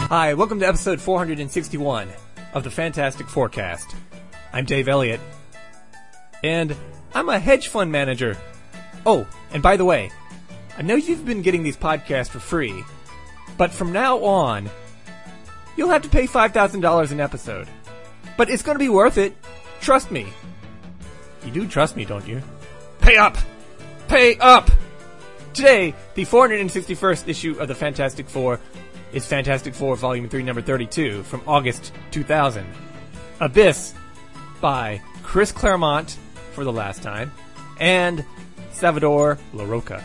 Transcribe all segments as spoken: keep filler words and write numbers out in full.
Hi, welcome to episode four hundred sixty-one of the Fantastic Forecast. I'm Dave Elliott, and I'm a hedge fund manager. Oh, and by the way, I know you've been getting these podcasts for free, but from now on, you'll have to pay five thousand dollars an episode. But it's going to be worth it. Trust me. You do trust me, don't you? Pay up! Pay up! Today, the four hundred sixty-first issue of the Fantastic Four is Fantastic Four Volume three, Number thirty-two, from August two thousand. Abyss, by Chris Claremont, for the last time, and Salvador Larroca.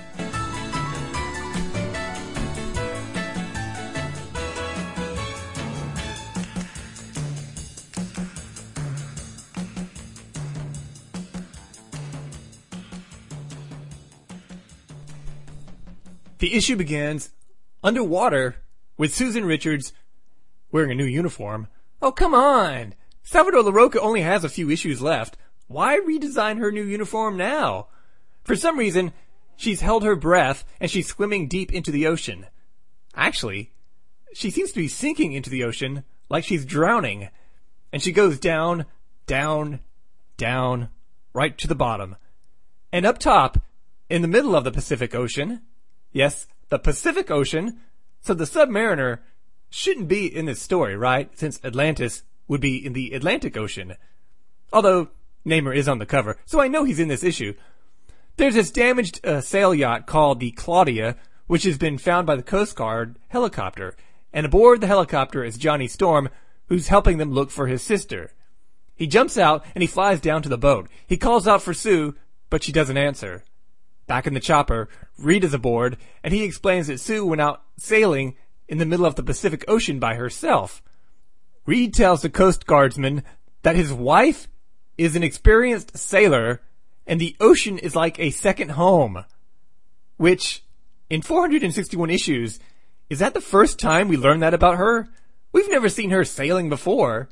The issue begins underwater with Susan Richards wearing a new uniform. Oh, come on! Salvador Larroca only has a few issues left. Why redesign her new uniform now? For some reason, she's held her breath and she's swimming deep into the ocean. Actually, she seems to be sinking into the ocean like she's drowning. And she goes down, down, down, right to the bottom. And up top, in the middle of the Pacific Ocean, yes, the Pacific Ocean, so the Submariner shouldn't be in this story, right? Since Atlantis would be in the Atlantic Ocean. Although Namor is on the cover, so I know he's in this issue. There's this damaged uh, sail yacht called the Claudia, which has been found by the Coast Guard helicopter. And aboard the helicopter is Johnny Storm, who's helping them look for his sister. He jumps out and he flies down to the boat. He calls out for Sue, but she doesn't answer. Back in the chopper, Reed is aboard, and he explains that Sue went out sailing in the middle of the Pacific Ocean by herself. Reed tells the Coast Guardsman that his wife is an experienced sailor, and the ocean is like a second home. Which, in four hundred sixty-one issues, is that the first time we learn that about her? We've never seen her sailing before.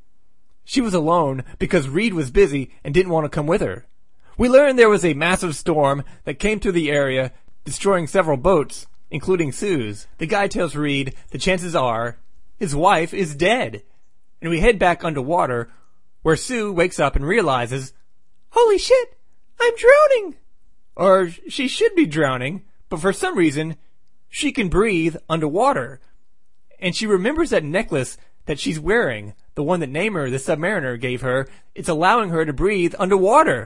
She was alone because Reed was busy and didn't want to come with her. We learned there was a massive storm that came through the area, destroying several boats, including Sue's. The guy tells Reed the chances are his wife is dead. And we head back underwater, where Sue wakes up and realizes, holy shit, I'm drowning! Or she should be drowning, but for some reason, she can breathe underwater. And she remembers that necklace that she's wearing, the one that Namor, the Submariner, gave her. It's allowing her to breathe underwater.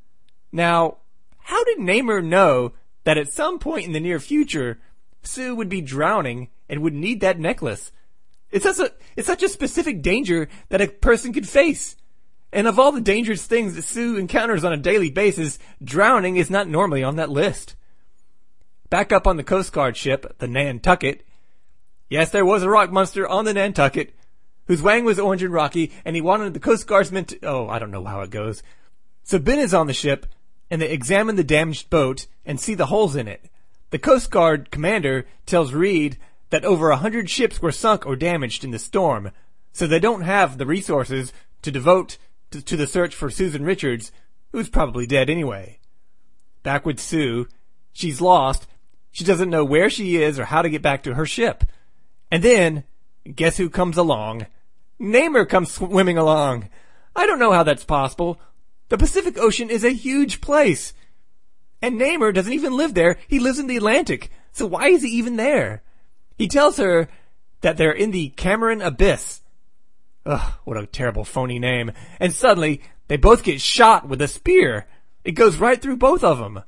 Now, how did Namor know that at some point in the near future, Sue would be drowning and would need that necklace? It's such a, it's such a specific danger that a person could face. And of all the dangerous things that Sue encounters on a daily basis, drowning is not normally on that list. Back up on the Coast Guard ship, the Nantucket. Yes, there was a rock monster on the Nantucket, whose wang was orange and rocky, and he wanted the Coast Guardsmen to, oh, I don't know how it goes. So Ben is on the ship, and they examine the damaged boat and see the holes in it. The Coast Guard commander tells Reed that over a hundred ships were sunk or damaged in the storm, so they don't have the resources to devote to, to the search for Susan Richards, who's probably dead anyway. Back with Sue, she's lost. She doesn't know where she is or how to get back to her ship. And then, guess who comes along? Namor comes swimming along. I don't know how that's possible. The Pacific Ocean is a huge place. And Namor doesn't even live there. He lives in the Atlantic. So why is he even there? He tells her that they're in the Cameron Abyss. Ugh, what a terrible phony name. And suddenly, they both get shot with a spear. It goes right through both of them.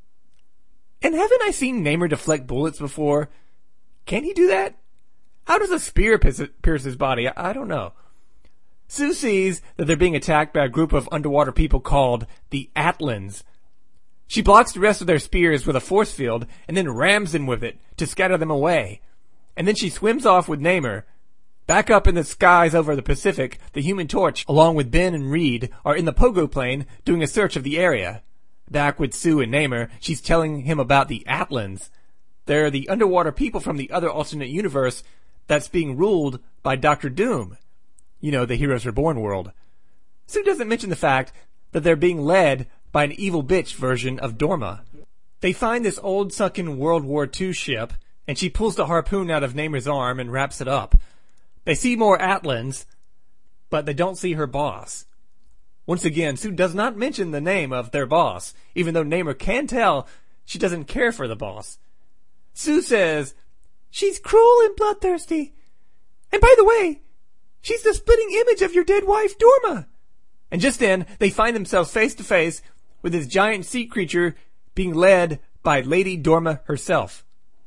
And haven't I seen Namor deflect bullets before? Can he do that? How does a spear pierce his body? I don't know. Sue sees that they're being attacked by a group of underwater people called the Atlans. She blocks the rest of their spears with a force field and then rams them with it to scatter them away. And then she swims off with Namor. Back up in the skies over the Pacific, the Human Torch, along with Ben and Reed, are in the Pogo plane doing a search of the area. Back with Sue and Namor, she's telling him about the Atlans. They're the underwater people from the other alternate universe that's being ruled by Doctor Doom. You know, the Heroes Reborn world. Sue doesn't mention the fact that they're being led by an evil bitch version of Dorma. They find this old sunken World War Two ship, and she pulls the harpoon out of Namer's arm and wraps it up. They see more Atlans, but they don't see her boss. Once again, Sue does not mention the name of their boss, even though Namer can tell she doesn't care for the boss. Sue says, "She's cruel and bloodthirsty. And by the way, she's the splitting image of your dead wife, Dorma." And just then, they find themselves face to face with this giant sea creature being led by Lady Dorma herself.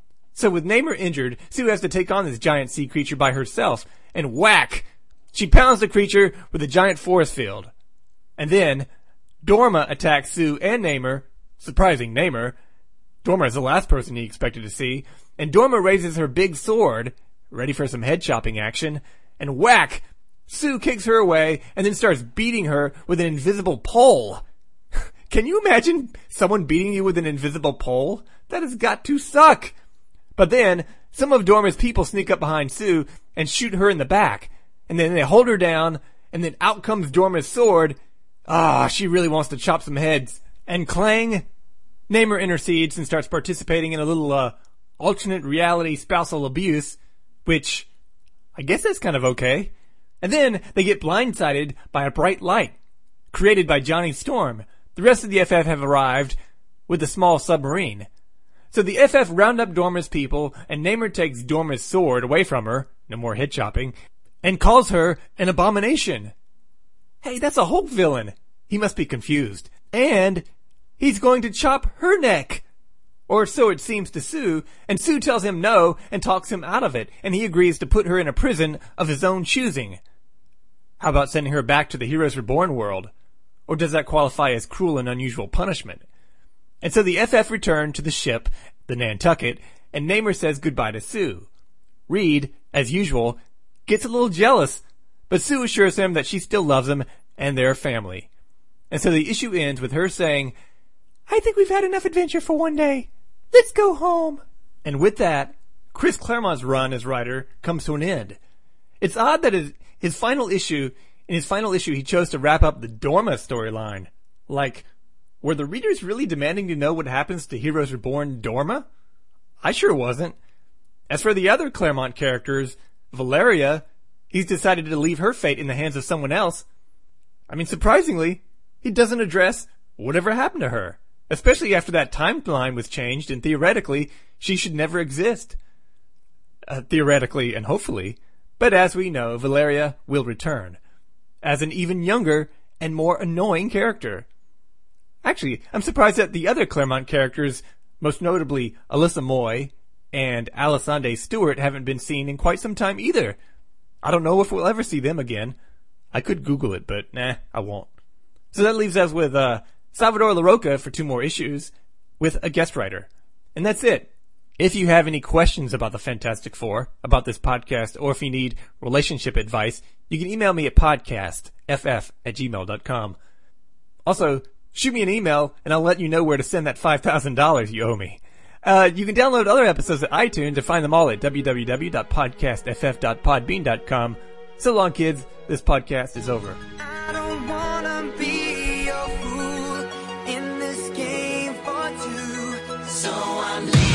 So with Namer injured, Sue has to take on this giant sea creature by herself, and whack! She pounds the creature with a giant force field. And then, Dorma attacks Sue and Namer, surprising Namer. Dorma is the last person he expected to see, and Dorma raises her big sword, ready for some head chopping action, and whack! Sue kicks her away and then starts beating her with an invisible pole. Can you imagine someone beating you with an invisible pole? That has got to suck! But then, some of Dorma's people sneak up behind Sue and shoot her in the back, and then they hold her down, and then out comes Dorma's sword. Ah, she really wants to chop some heads. And clang! Namer intercedes and starts participating in a little, uh, alternate reality spousal abuse, which, I guess that's kind of okay. And then they get blindsided by a bright light, created by Johnny Storm. The rest of the F F have arrived with a small submarine. So the F F round up Dorma's people, and Namer takes Dorma's sword away from her, no more head chopping, and calls her an abomination. Hey, that's a Hulk villain. He must be confused. And he's going to chop her neck. Or so it seems to Sue, and Sue tells him no and talks him out of it, and he agrees to put her in a prison of his own choosing. How about sending her back to the Heroes Reborn world? Or does that qualify as cruel and unusual punishment? And so the F F return to the ship, the Nantucket, and Namer says goodbye to Sue. Reed, as usual, gets a little jealous, but Sue assures him that she still loves him and they're family. And so the issue ends with her saying, "I think we've had enough adventure for one day. Let's go home." And with that, Chris Claremont's run as writer comes to an end. It's odd that his, his final issue, in his final issue, he chose to wrap up the Dorma storyline. Like, were the readers really demanding to know what happens to Heroes Reborn Dorma? I sure wasn't. As for the other Claremont characters, Valeria, he's decided to leave her fate in the hands of someone else. I mean, surprisingly, he doesn't address whatever happened to her. Especially after that timeline was changed and theoretically, she should never exist. Uh, theoretically and hopefully. But as we know, Valeria will return. As an even younger and more annoying character. Actually, I'm surprised that the other Claremont characters, most notably Alyssa Moy and Alessandre Stewart, haven't been seen in quite some time either. I don't know if we'll ever see them again. I could Google it, but nah, I won't. So that leaves us with, uh, Salvador Larroca for two more issues, with a guest writer. And that's it. If you have any questions about the Fantastic Four, about this podcast, or if you need relationship advice, you can email me at podcastff at gmail dot com. Also, shoot me an email, and I'll let you know where to send that five thousand dollars you owe me. Uh, you can download other episodes at iTunes and find them all at w w w dot podcast f f dot podbean dot com. So long, kids. This podcast is over. I don't wanna be your fool in this game for two, so I'm leaving.